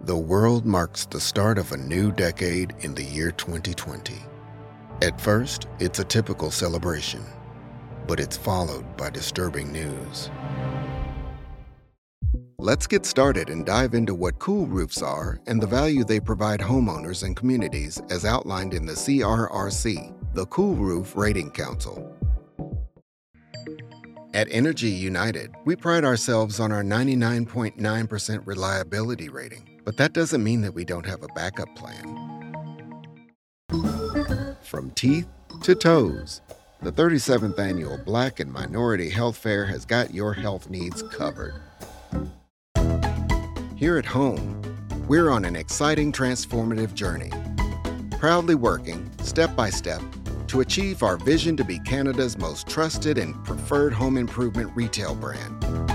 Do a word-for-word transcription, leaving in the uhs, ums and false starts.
The world marks the start of a new decade in the year twenty twenty. At first, it's a typical celebration, but it's followed by disturbing news. Let's get started and dive into what cool roofs are and the value they provide homeowners and communities as outlined in the C R R C, the Cool Roof Rating Council. At Energy United, we pride ourselves on our ninety-nine point nine percent reliability rating, but that doesn't mean that we don't have a backup plan. From teeth to toes, the thirty-seventh Annual Black and Minority Health Fair has got your health needs covered. Here at home, we're on an exciting transformative journey, proudly working, step by step, to achieve our vision to be Canada's most trusted and preferred home improvement retail brand.